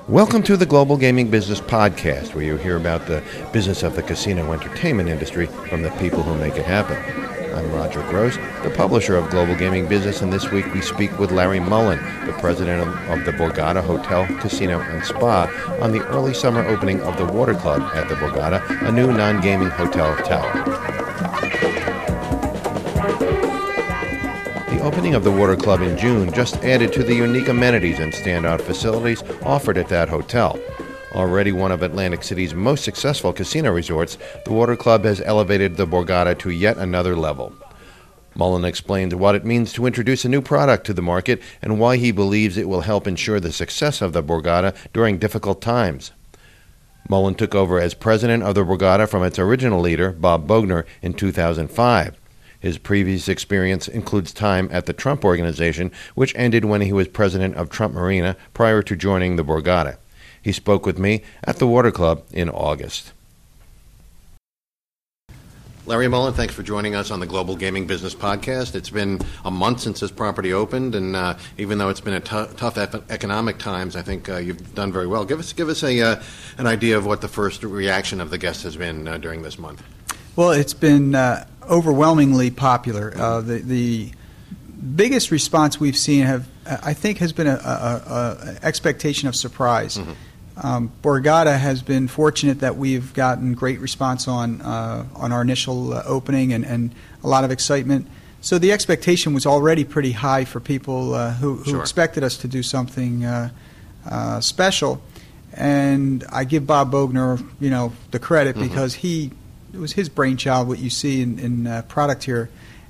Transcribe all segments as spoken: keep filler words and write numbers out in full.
Welcome to the Global Gaming Business Podcast, where you hear about the business of the casino entertainment industry from the people who make it happen. I'm Roger Gross, the publisher of Global Gaming Business, and this week we speak with Larry Mullen, the president of, of the Borgata Hotel, Casino, and Spa, on the early summer opening of the Water Club at the Borgata, a new non-gaming hotel tower. The opening of the Water Club in June just added to the unique amenities and standout facilities offered at that hotel. Already one of Atlantic City's most successful casino resorts, the Water Club has elevated the Borgata to yet another level. Mullen explained what it means to introduce a new product to the market and why he believes it will help ensure the success of the Borgata during difficult times. Mullen took over as president of the Borgata from its original leader, Bob Boughner, in two thousand five. His previous experience includes time at the Trump Organization, which ended when he was president of Trump Marina prior to joining the Borgata. He spoke with me at the Water Club in August. Larry Mullen, thanks for joining us on the Global Gaming Business Podcast. It's been a month since this property opened, and uh, even though it's been a t- tough ep- economic times, I think uh, you've done very well. Give us give us a uh, an idea of what the first reaction of the guests has been uh, during this month. Well, it's been uh, overwhelmingly popular. Uh, the, the biggest response we've seen, have I think, has been a, a, a expectation of surprise. Mm-hmm. Um, Borgata has been fortunate that we've gotten great response on uh, on our initial uh, opening and, and a lot of excitement. So the expectation was already pretty high for people uh, who, who Sure. expected us to do something uh, uh, special. And I give Bob Boughner, you know, the credit mm-hmm. because he. It was his brainchild, what you see in, in uh, product here,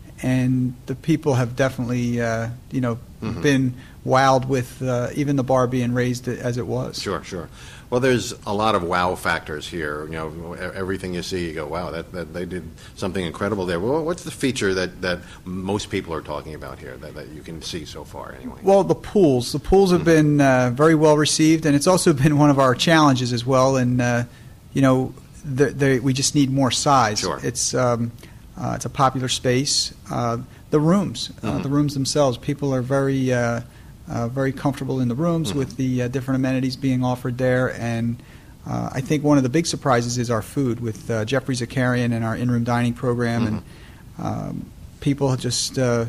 and the people have definitely, uh, you know, mm-hmm. been wowed with uh, even the bar being raised as it was. Sure, sure. Well, there's a lot of wow factors here. You know, everything you see, you go, wow, that, that they did something incredible there. Well, what's the feature that, that most people are talking about here that, that you can see so far, anyway? Well, the pools. The pools have mm-hmm. been uh, very well received, and it's also been one of our challenges as well. And uh, you know. The, the, we just need more size. Sure. It's um, uh, it's a popular space. Uh, the rooms, uh, mm-hmm. the rooms themselves, people are very uh, uh, very comfortable in the rooms mm-hmm. with the uh, different amenities being offered there. And uh, I think one of the big surprises is our food with uh, Jeffrey Zakarian and our in-room dining program. Mm-hmm. And um, people just uh,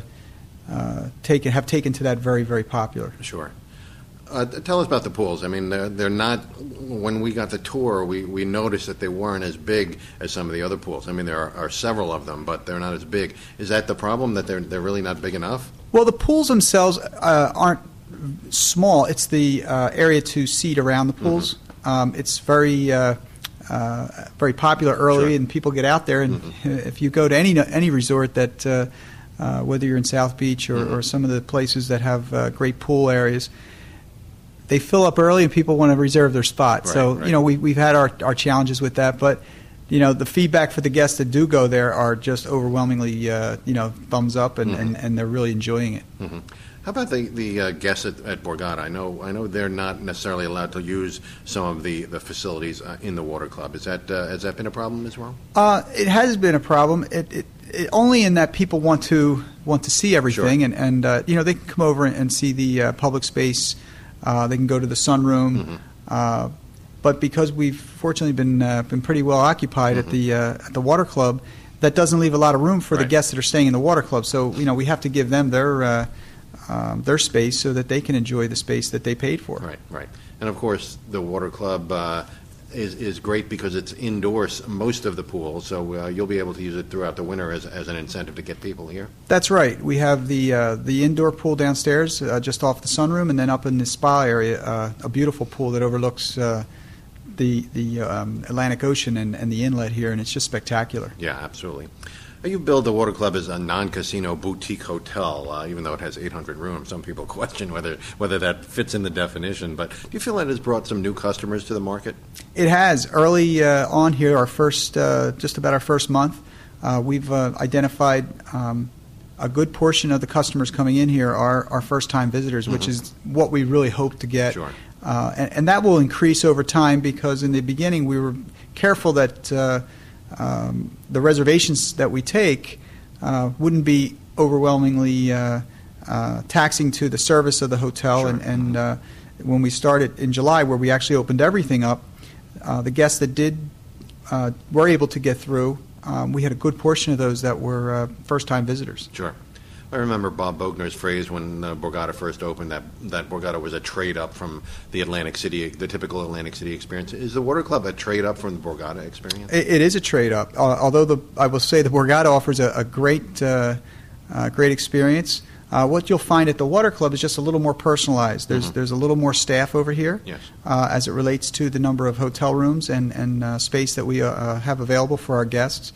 uh, take, have taken to that very, very popular. Sure. Uh, tell us about the pools. I mean, they're, they're not, when we got the tour, we, we noticed that they weren't as big as some of the other pools. I mean, there are, are several of them, but they're not as big. Is that the problem, that they're, they're really not big enough? Well, the pools themselves uh, aren't small. It's the uh, area to seat around the pools. Mm-hmm. Um, it's very uh, uh, very popular early, sure. and people get out there. And mm-hmm. if you go to any any resort that, uh, uh, whether you're in South Beach or, mm-hmm. or some of the places that have uh, great pool areas, they fill up early and people want to reserve their spot. Right, so, right. you know, we, we've had our, our challenges with that. But, you know, the feedback for the guests that do go there are just overwhelmingly, uh, you know, thumbs up, and, mm-hmm. and, and they're really enjoying it. Mm-hmm. How about the, the uh, guests at, at Borgata? I know I know they're not necessarily allowed to use some of the, the facilities uh, in the Water Club. Is that uh, has that been a problem as well? Uh, it has been a problem. It, it, it, only in that people want to want to see everything, sure. and, and uh, you know, they can come over and, and see the uh, public space. Uh, they can go to the sunroom, mm-hmm. uh, but because we've fortunately been uh, been pretty well occupied mm-hmm. at the uh, at the Water Club, that doesn't leave a lot of room for right. the guests that are staying in the Water Club. So, you know, we have to give them their uh, um, their space so that they can enjoy the space that they paid for. Right, right. And of course, the Water Club uh, is is great because it's indoors, most of the pool, so uh, you'll be able to use it throughout the winter as as an incentive to get people here. That's right. We have the uh, the indoor pool downstairs, uh, just off the sunroom, and then up in the spa area, uh, a beautiful pool that overlooks uh, the the um, Atlantic Ocean and, and the inlet here, and it's just spectacular. Yeah, absolutely. You build the Water Club as a non-casino boutique hotel, uh, even though it has eight hundred rooms. Some people question whether whether that fits in the definition. But do you feel that has brought some new customers to the market? It has. Early uh, on here, our first, uh, just about our first month, uh, we've uh, identified um, a good portion of the customers coming in here are, are first-time visitors, mm-hmm. which is what we really hope to get. Sure. Uh, and, and that will increase over time because in the beginning we were careful that uh, um, the reservations that we take uh, wouldn't be overwhelmingly uh, uh, taxing to the service of the hotel, Sure. and, and uh, when we started in July, where we actually opened everything up, uh, the guests that did uh, were able to get through, um, we had a good portion of those that were uh, first-time visitors. Sure. I remember Bob Bogner's phrase when uh, Borgata first opened, that, that Borgata was a trade-up from the Atlantic City, the typical Atlantic City experience. Is the Water Club a trade-up from the Borgata experience? It, it is a trade-up, uh, although the, I will say the Borgata offers a, a great, uh, uh, great experience. Uh, what you'll find at the Water Club is just a little more personalized. There's, mm-hmm. there's a little more staff over here, yes. uh, as it relates to the number of hotel rooms and, and uh, space that we uh, have available for our guests.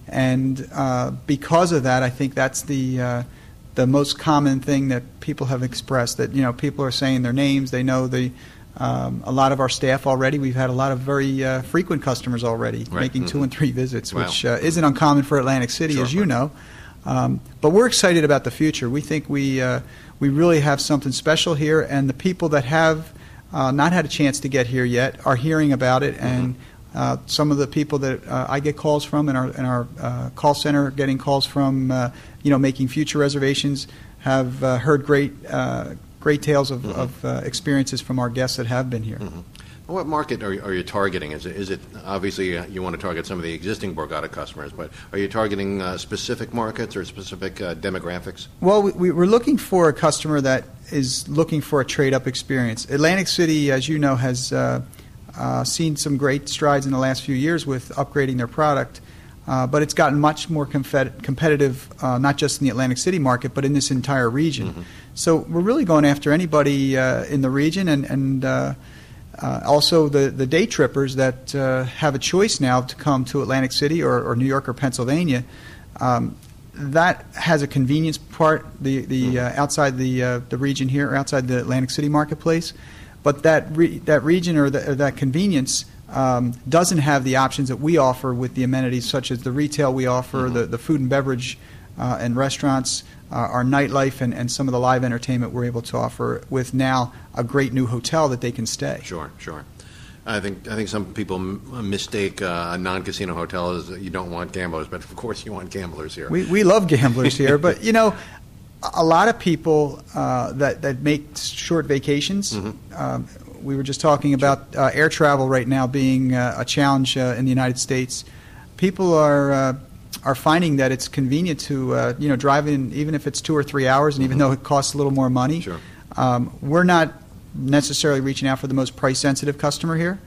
And uh, because of that, I think that's the uh, the most common thing that people have expressed, that, you know, people are saying their names. They know the um, a lot of our staff already. We've had a lot of very uh, frequent customers already, right. making mm-hmm. two and three visits, wow. which uh, isn't uncommon for Atlantic City, sure, as you right. know. Um, but we're excited about the future. We think we uh, we really have something special here, and the people that have uh, not had a chance to get here yet are hearing about it. And mm-hmm. uh, some of the people that uh, I get calls from in our in our uh, call center, getting calls from, uh, you know, making future reservations, have uh, heard great uh, great tales of, mm-hmm. of uh, experiences from our guests that have been here. Mm-hmm. What market are you, are you targeting? Is it, is it obviously uh, you want to target some of the existing Borgata customers, but are you targeting uh, specific markets or specific uh, demographics? Well, we, we're looking for a customer that is looking for a trade-up experience. Atlantic City, as you know, has uh, uh, seen some great strides in the last few years with upgrading their product, uh, but it's gotten much more compet- competitive, uh, not just in the Atlantic City market, but in this entire region. Mm-hmm. So we're really going after anybody uh, in the region, and, and uh, Uh, also, the, the day trippers that uh, have a choice now to come to Atlantic City or, or New York or Pennsylvania. Um, that has a convenience part, the, the uh, outside the uh, the region here, outside the Atlantic City marketplace. But that re- that region or, the, or that convenience um, doesn't have the options that we offer with the amenities, such as the retail we offer, mm-hmm. the, the food and beverage uh, and restaurants, uh, our nightlife, and, and some of the live entertainment we're able to offer with now a great new hotel that they can stay. Sure, sure. I think I think some people m- mistake uh, a non-casino hotel as you don't want gamblers, but of course you want gamblers here. We we love gamblers here, but you know, a lot of people uh, that that make short vacations. Mm-hmm. Um, we were just talking about uh, air travel right now being uh, a challenge uh, in the United States. People are. Uh, are finding that it's convenient to uh, you know drive in, even if it's two or three hours, and mm-hmm. even though it costs a little more money. Sure. Um, we're not necessarily reaching out for the most price-sensitive customer here,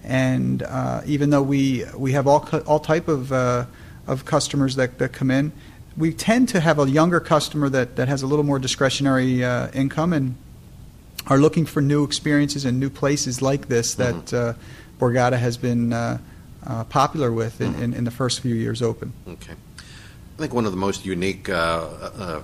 and uh, even though we we have all all type of uh, of customers that, that come in, we tend to have a younger customer that, that has a little more discretionary uh, income and are looking for new experiences and new places like this that mm-hmm. uh, Borgata has been Uh, Uh, popular with in, in, in the first few years open. Okay. I think one of the most unique uh, uh,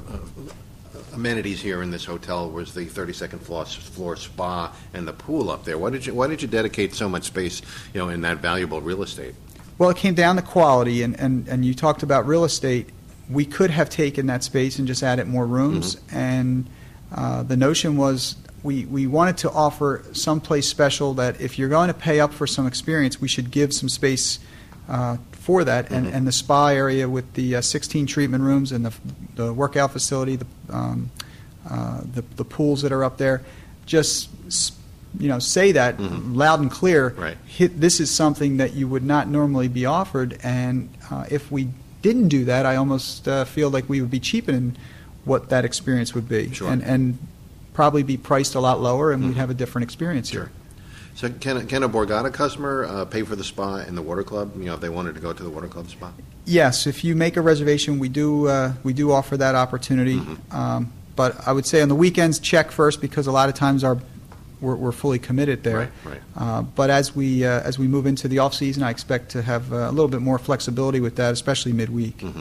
uh, amenities here in this hotel was the thirty-second floor, floor spa and the pool up there. Why did you Why did you dedicate so much space, you know, in that valuable real estate? Well, it came down to quality, and, and, and you talked about real estate. We could have taken that space and just added more rooms, mm-hmm. and uh, the notion was We, we wanted to offer some place special that if you're going to pay up for some experience, we should give some space uh, for that. And, mm-hmm. and the spa area with the uh, sixteen treatment rooms and the, the workout facility, the, um, uh, the the pools that are up there, just you know say that mm-hmm. loud and clear. Right. Hit, this is something that you would not normally be offered, and uh, if we didn't do that, I almost uh, feel like we would be cheapening what that experience would be. Sure. And, and probably be priced a lot lower, and mm-hmm. we'd have a different experience sure. here. So can a, can a Borgata customer uh, pay for the spa in the Water Club, you know, if they wanted to go to the Water Club spa? Yes, if you make a reservation, we do uh, we do offer that opportunity. Mm-hmm. Um, but I would say on the weekends, check first, because a lot of times our we're, we're fully committed there. Right, right. Uh, but as we uh, as we move into the off season, I expect to have uh, a little bit more flexibility with that, especially midweek. Mm-hmm.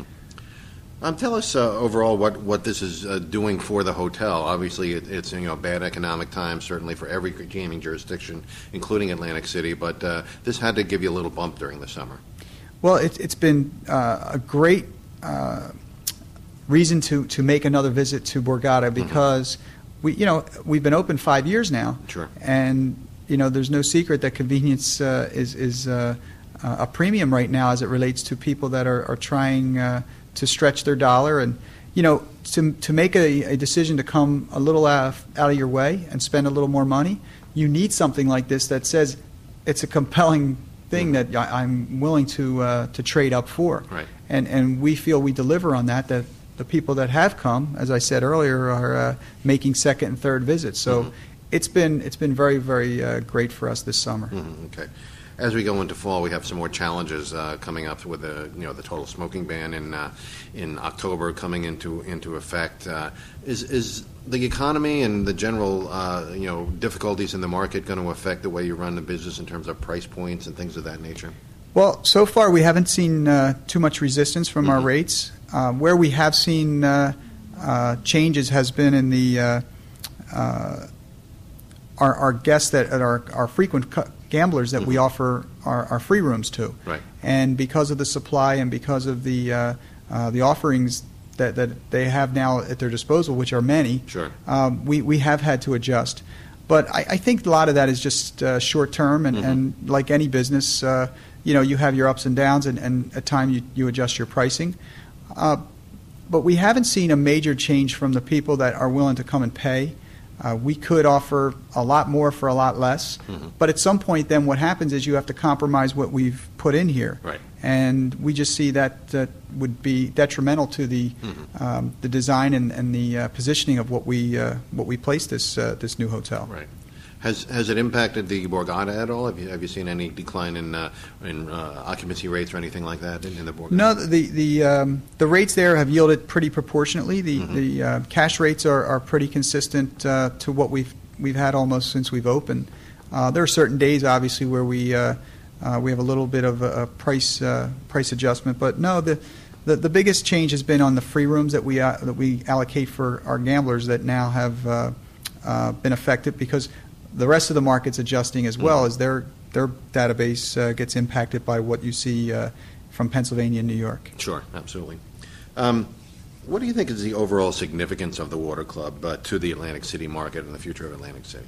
Um, tell us uh, overall what, what this is uh, doing for the hotel. Obviously, it, it's you know bad economic times, certainly for every gaming jurisdiction, including Atlantic City. But uh, this had to give you a little bump during the summer. Well, it, it's been uh, a great uh, reason to, to make another visit to Borgata, because mm-hmm. we you know we've been open five years now. Sure. And you know there's no secret that convenience uh, is is uh, a premium right now as it relates to people that are, are trying. Uh, to stretch their dollar. And you know, to to make a, a decision to come a little out of, out of your way and spend a little more money, you need something like this that says it's a compelling thing mm-hmm. that I, I'm willing to uh, to trade up for. Right. And and we feel we deliver on that. That the people that have come, as I said earlier, are uh, making second and third visits. So mm-hmm. it's been it's been very very uh, great for us this summer. Mm-hmm. Okay. As we go into fall, we have some more challenges uh, coming up with the you know the total smoking ban in uh, in October coming into into effect. Uh, is is the economy and the general uh, you know difficulties in the market going to affect the way you run the business in terms of price points and things of that nature? Well, so far we haven't seen uh, too much resistance from mm-hmm. our rates. Uh, where we have seen uh, uh, changes has been in the uh, uh, our, our guests that are our frequent cu- gamblers that mm-hmm. we offer our, our free rooms to. Right. And because of the supply and because of the uh, uh, the offerings that, that they have now at their disposal, which are many, sure. um, we, we have had to adjust. But I, I think a lot of that is just uh, short term, and, mm-hmm. and like any business, uh, you know, you have your ups and downs, and, and at times you, you adjust your pricing. Uh, but we haven't seen a major change from the people that are willing to come and pay. Uh, we could offer a lot more for a lot less, mm-hmm. but at some point then what happens is you have to compromise what we've put in here. Right. And we just see that that would be detrimental to the mm-hmm. um, the design and, and the uh, positioning of what we uh, what we place this uh, this new hotel. Right. Has has it impacted the Borgata at all? Have you have you seen any decline in uh, in uh, occupancy rates or anything like that in, in the Borgata? No, the the um, the rates there have yielded pretty proportionately. The mm-hmm. the uh, cash rates are, are pretty consistent uh, to what we've we've had almost since we've opened. Uh, there are certain days, obviously, where we uh, uh, we have a little bit of a, a price uh, price adjustment, but no, the, the the biggest change has been on the free rooms that we uh, that we allocate for our gamblers that now have uh, uh, been affected because the rest of the market's adjusting as well, mm-hmm. as their their database uh, gets impacted by what you see uh, from Pennsylvania and New York. Sure, absolutely. Um, what do you think is the overall significance of the Water Club uh, to the Atlantic City market and the future of Atlantic City?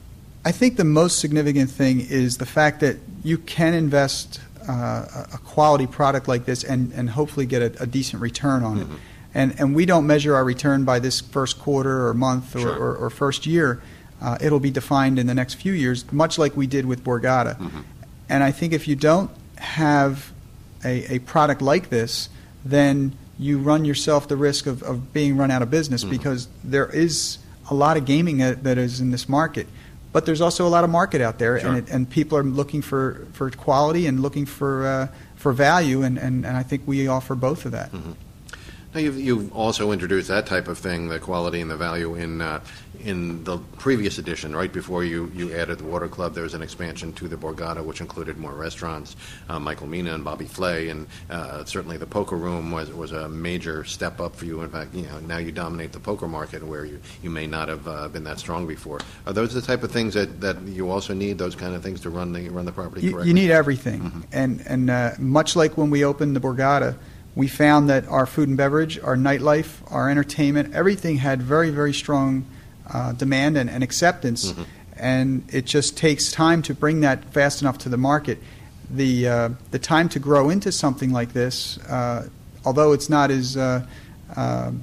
I think the most significant thing is the fact that you can invest uh, a quality product like this and, and hopefully get a, a decent return on mm-hmm. it. And and we don't measure our return by this first quarter or month or, sure. or, or first year. Uh, it'll be defined in the next few years, much like we did with Borgata. Mm-hmm. And I think if you don't have a, a product like this, then you run yourself the risk of, of being run out of business mm-hmm. because there is a lot of gaming that, that is in this market. But there's also a lot of market out there, sure. and, it, and people are looking for, for quality and looking for uh, for value, and, and, and I think we offer both of that. Mm-hmm. Now, you've, you've also introduced that type of thing, the quality and the value, in uh, in the previous edition, right before you, you added the Water Club. There was an expansion to the Borgata, which included more restaurants, uh, Michael Mina and Bobby Flay, and uh, certainly the poker room was was a major step up for you. In fact, you know, now you dominate the poker market where you, you may not have uh, been that strong before. Are those the type of things that, that you also need, those kind of things to run the run the property you, correctly? You need everything. Mm-hmm. And, and uh, much like when we opened the Borgata, we found that our food and beverage, our nightlife, our entertainment, everything had very, very strong uh, demand and, and acceptance. Mm-hmm. And it just takes time to bring that fast enough to the market. The uh, the time to grow into something like this, uh, although it's not as uh, uh,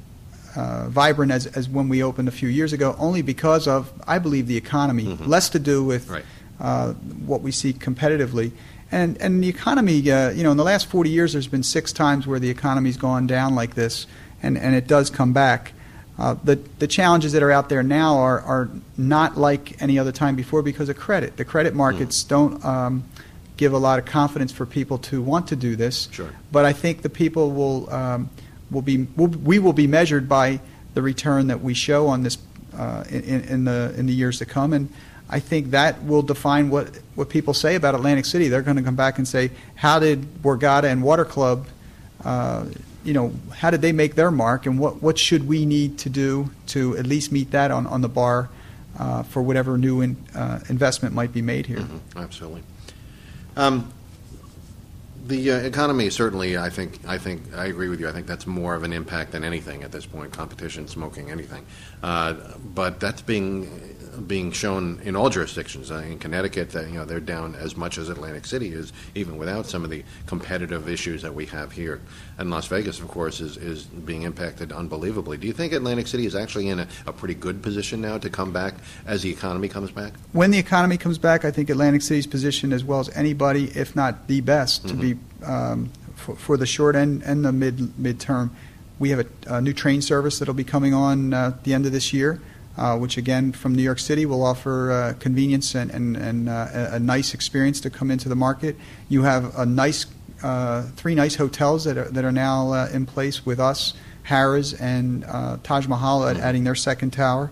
uh, vibrant as, as when we opened a few years ago, only because of, I believe, the economy, mm-hmm. less to do with right. uh, what we see competitively. And and the economy, uh, you know, in the last forty years, there's been six times where the economy's gone down like this, and, and it does come back. Uh, the the challenges that are out there now are, are not like any other time before because of credit. The credit markets mm. don't um, give a lot of confidence for people to want to do this. Sure. But I think the people will um, will be will, we will be measured by the return that we show on this uh, in, in the in the years to come, and I think that will define what, what people say about Atlantic City. They're going to come back and say, how did Borgata and Water Club, uh, you know, how did they make their mark, and what, what should we need to do to at least meet that on, on the bar uh, for whatever new in, uh, investment might be made here. Mm-hmm. Absolutely. Um, the uh, economy, certainly, I think, I think, I agree with you. I think that's more of an impact than anything at this point, competition, smoking, anything. Uh, but that's being being shown in all jurisdictions. Uh, in Connecticut, uh, you know, they're down as much as Atlantic City is, even without some of the competitive issues that we have here. And Las Vegas, of course, is, is being impacted unbelievably. Do you think Atlantic City is actually in a, a pretty good position now to come back as the economy comes back? When the economy comes back, I think Atlantic City's positioned as well as anybody, if not the best, mm-hmm. to be um, for, for the short and, and the mid midterm. We have a, a new train service that will be coming on uh, at the end of this year, uh, which again from New York City will offer uh, convenience and, and, and uh, a, a nice experience to come into the market. You have a nice, uh, three nice hotels that are, that are now uh, in place with us, Harrah's and uh, Taj Mahal at, adding their second tower.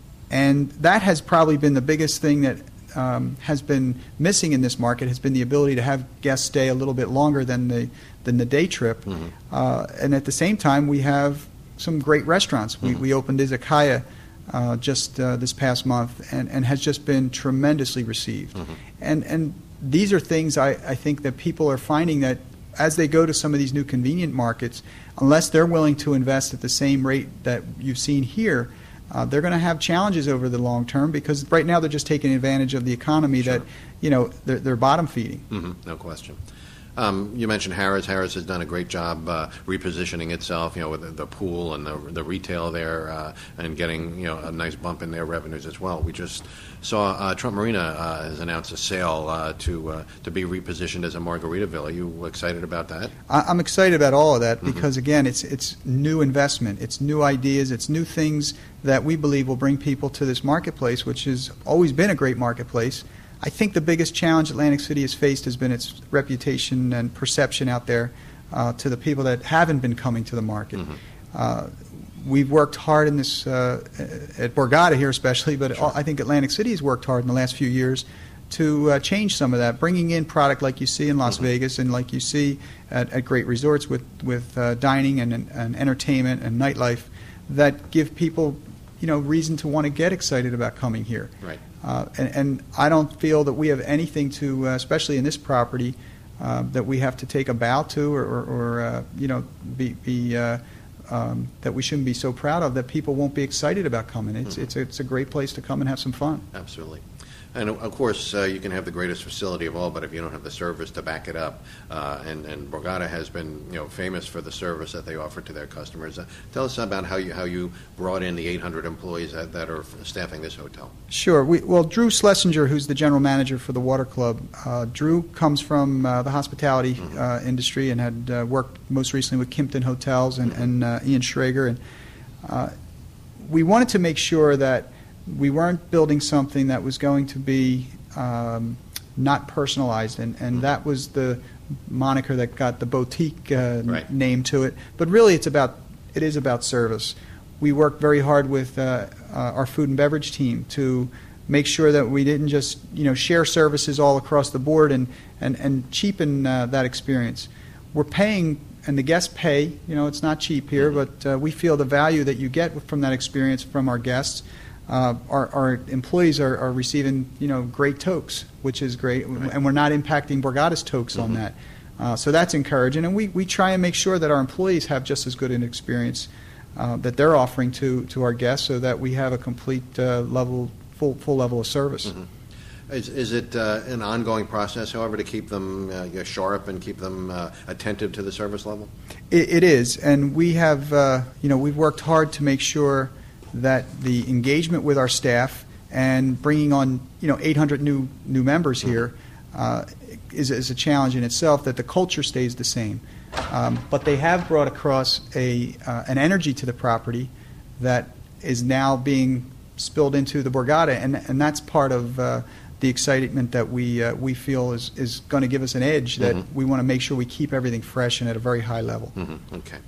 And that has probably been the biggest thing that um, has been missing in this market, has been the ability to have guests stay a little bit longer than the than the day trip. Mm-hmm. Uh, and at the same time, we have some great restaurants. Mm-hmm. We, we opened Izakaya uh, just uh, this past month and, and has just been tremendously received. Mm-hmm. And and these are things I, I think that people are finding that as they go to some of these new convenient markets, unless they're willing to invest at the same rate that you've seen here, Uh, they're going to have challenges over the long term because right now they're just taking advantage of the economy sure. that, you know, they're, they're bottom feeding. Mm-hmm. No question. Um, you mentioned Harrah's. Harrah's has done a great job uh, repositioning itself, you know, with the, the pool and the, the retail there, uh, and getting, you know, a nice bump in their revenues as well. We just saw uh, Trump Marina uh, has announced a sale uh, to uh, to be repositioned as a Margaritaville. Are you excited about that? I, I'm excited about all of that mm-hmm. because again, it's it's new investment, it's new ideas, it's new things that we believe will bring people to this marketplace, which has always been a great marketplace. I think the biggest challenge Atlantic City has faced has been its reputation and perception out there uh, to the people that haven't been coming to the market. Mm-hmm. Uh, we've worked hard in this, uh, at Borgata here especially, but sure. I think Atlantic City has worked hard in the last few years to uh, change some of that, bringing in product like you see in Las mm-hmm. Vegas and like you see at, at great resorts with, with uh, dining and, and entertainment and nightlife that give people, you know, reason to want to get excited about coming here. Right. Uh, and, and I don't feel that we have anything to, uh, especially in this property, uh, that we have to take a bow to or, or, or uh, you know, be, be uh, um, that we shouldn't be so proud of, that people won't be excited about coming. It's, mm-hmm. it's, it's a great place to come and have some fun. Absolutely. And of course, uh, you can have the greatest facility of all, but if you don't have the service to back it up, uh, and, and Borgata has been, you know, famous for the service that they offer to their customers. Uh, tell us about how you how you brought in the eight hundred employees that, that are staffing this hotel. Sure. We, well, Drew Schlesinger, who's the general manager for the Water Club, uh, Drew comes from uh, the hospitality mm-hmm. uh, industry and had uh, worked most recently with Kimpton Hotels and, mm-hmm. and uh, Ian Schrager. And uh, we wanted to make sure that we weren't building something that was going to be um, not personalized, and, and mm-hmm. that was the moniker that got the boutique uh, right. name to it. But really, it's about it is about service. We worked very hard with uh, uh, our food and beverage team to make sure that we didn't just you know share services all across the board and and and cheapen uh, that experience. We're paying. And the guests pay. You know, it's not cheap here, mm-hmm. but uh, we feel the value that you get from that experience from our guests. Uh, our, our employees are, are receiving, you know, great toques, which is great, right. and we're not impacting Borgata's toques mm-hmm. on that. Uh, so that's encouraging, and we, we try and make sure that our employees have just as good an experience uh, that they're offering to, to our guests, so that we have a complete uh, level, full full level of service. Mm-hmm. Is, is it uh, an ongoing process, however, to keep them uh, sharp and keep them uh, attentive to the service level? It, it is, and we have, uh, you know, we've worked hard to make sure that the engagement with our staff and bringing on, you know, eight hundred new new members here uh, is, is a challenge in itself. That the culture stays the same, um, but they have brought across a uh, an energy to the property that is now being spilled into the Borgata, and and that's part of uh, the excitement that we uh, we feel is is going to give us an edge. That mm-hmm. we want to make sure we keep everything fresh and at a very high level. Mm-hmm. Okay.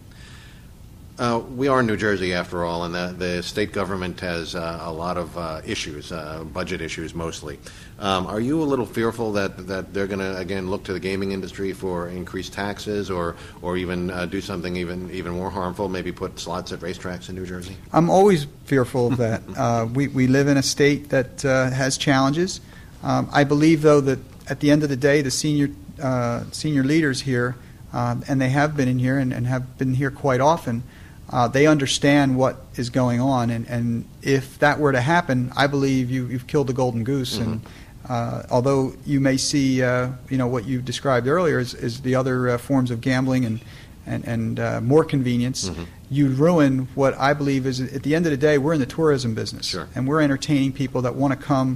Uh, we are in New Jersey, after all, and the, the state government has uh, a lot of uh, issues, uh, budget issues mostly. Um, are you a little fearful that, that they're going to, again, look to the gaming industry for increased taxes or, or even uh, do something even, even more harmful, maybe put slots at racetracks in New Jersey? I'm always fearful of that. uh, we, we live in a state that uh, has challenges. Um, I believe, though, that at the end of the day, the senior, uh, senior leaders here, uh, and they have been in here and, and have been here quite often, Uh, they understand what is going on, and, and if that were to happen, I believe you, you've killed the golden goose. Mm-hmm. And uh, although you may see, uh, you know, what you described earlier is, is the other uh, forms of gambling and and, and uh, more convenience, mm-hmm. you ruin what I believe is, at the end of the day, we're in the tourism business, sure. and we're entertaining people that want to come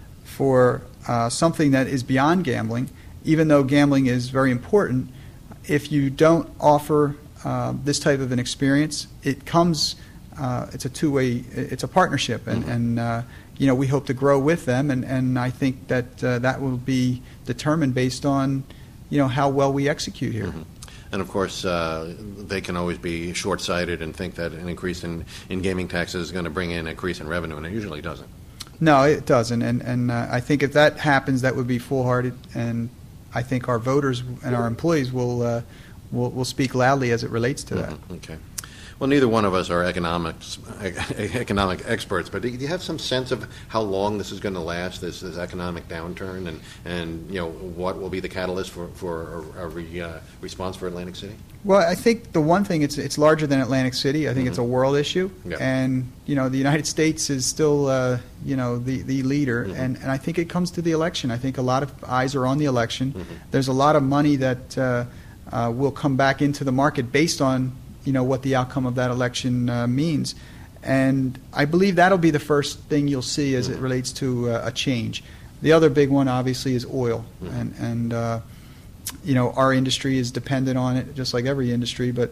for uh, something that is beyond gambling. Even though gambling is very important, if you don't offer Uh, this type of an experience, it comes, uh, it's a two-way, it's a partnership, and, mm-hmm. and uh, you know, we hope to grow with them, and, and I think that uh, that will be determined based on, you know, how well we execute here. Mm-hmm. And of course, uh, they can always be short-sighted and think that an increase in, in gaming taxes is going to bring in an increase in revenue, and it usually doesn't. No, it doesn't, and, and uh, I think if that happens, that would be foolhardy, and I think our voters and our employees will uh, We'll, we'll speak loudly as it relates to that. Mm-hmm. Okay. Well, neither one of us are economics, economic experts, but do you have some sense of how long this is going to last, this, this economic downturn, and, and you know what will be the catalyst for, for a, a re, uh, response for Atlantic City? Well, I think the one thing, it's it's larger than Atlantic City. I think mm-hmm. it's a world issue, yep. and you know the United States is still uh, you know the the leader, mm-hmm. and and I think it comes to the election. I think a lot of eyes are on the election. Mm-hmm. There's a lot of money that uh, uh, will come back into the market based on you know what the outcome of that election uh, means, and I believe that'll be the first thing you'll see as mm-hmm. it relates to uh, a change. The other big one, obviously, is oil, mm-hmm. and and uh, you know our industry is dependent on it, just like every industry. But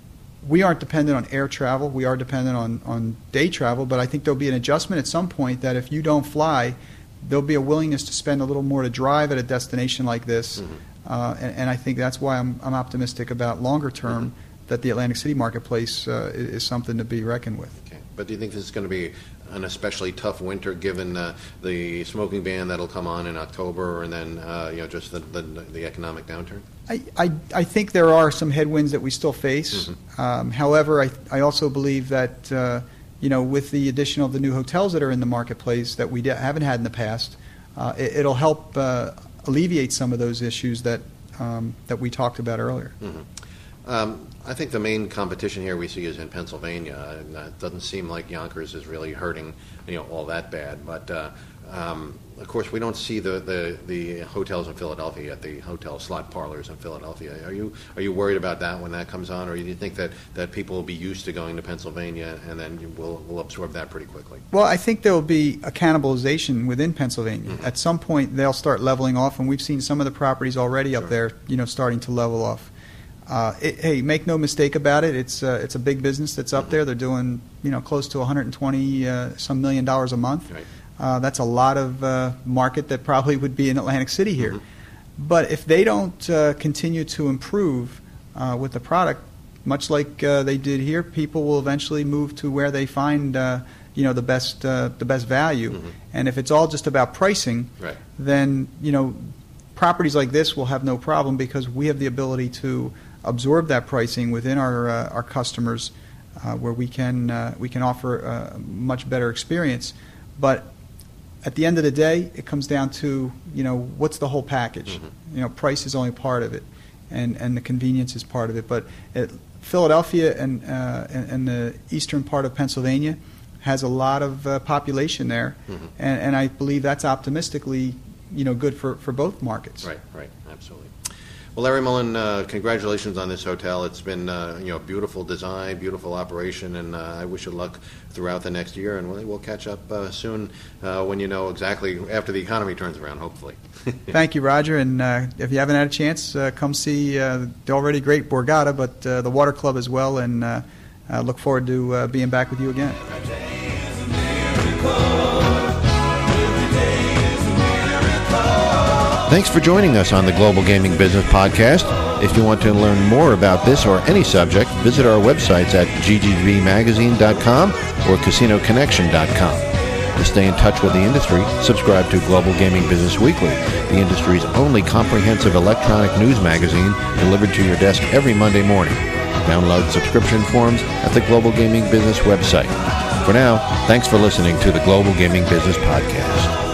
we aren't dependent on air travel; we are dependent on on day travel. But I think there'll be an adjustment at some point that if you don't fly, there'll be a willingness to spend a little more to drive at a destination like this, mm-hmm. uh, and, and I think that's why I'm I'm optimistic about longer term. Mm-hmm. that the Atlantic City marketplace uh, is something to be reckoned with. Okay. But do you think this is going to be an especially tough winter given uh, the smoking ban that'll come on in October and then uh, you know just the, the, the economic downturn? I, I, I think there are some headwinds that we still face. Mm-hmm. Um, however, I, I also believe that uh, you know with the addition of the new hotels that are in the marketplace that we haven't had in the past, uh, it, it'll help uh, alleviate some of those issues that um, that we talked about earlier. Mm-hmm. Um, I think the main competition here we see is in Pennsylvania, and it doesn't seem like Yonkers is really hurting, you know, all that bad. But uh, um, of course, we don't see the, the, the hotels in Philadelphia yet, the hotel slot parlors in Philadelphia. Are you are you worried about that when that comes on, or do you think that, that people will be used to going to Pennsylvania and then we'll we'll absorb that pretty quickly? Well, I think there will be a cannibalization within Pennsylvania. Mm-hmm. At some point, they'll start leveling off, and we've seen some of the properties already sure. up there, you know, starting to level off. Uh, it, hey, make no mistake about it. It's uh, it's a big business that's up mm-hmm. there. They're doing you know close to one hundred twenty uh, some million dollars a month. Right. Uh, that's a lot of uh, market that probably would be in Atlantic City here. Mm-hmm. But if they don't uh, continue to improve uh, with the product, much like uh, they did here, people will eventually move to where they find uh, you know the best uh, the best value. Mm-hmm. And if it's all just about pricing, right. then you know properties like this will have no problem because we have the ability to absorb that pricing within our uh, our customers, uh, where we can uh, we can offer a much better experience. But at the end of the day, it comes down to you know what's the whole package. Mm-hmm. You know, price is only part of it, and and the convenience is part of it. But it, Philadelphia and, uh, and and the eastern part of Pennsylvania has a lot of uh, population there, mm-hmm. and and I believe that's optimistically you know good for, for both markets. Right, right, absolutely. Well, Larry Mullen, uh, congratulations on this hotel. It's been, uh, you know, beautiful design, beautiful operation, and uh, I wish you luck throughout the next year. And we'll, we'll catch up uh, soon uh, when you know exactly after the economy turns around, hopefully. Thank you, Roger. And uh, if you haven't had a chance, uh, come see uh, the already great Borgata, but uh, the Water Club as well. And uh, I look forward to uh, being back with you again. Thanks for joining us on the Global Gaming Business Podcast. If you want to learn more about this or any subject, visit our websites at g g v magazine dot com or casino connection dot com. To stay in touch with the industry, subscribe to Global Gaming Business Weekly, the industry's only comprehensive electronic news magazine delivered to your desk every Monday morning. Download subscription forms at the Global Gaming Business website. For now, thanks for listening to the Global Gaming Business Podcast.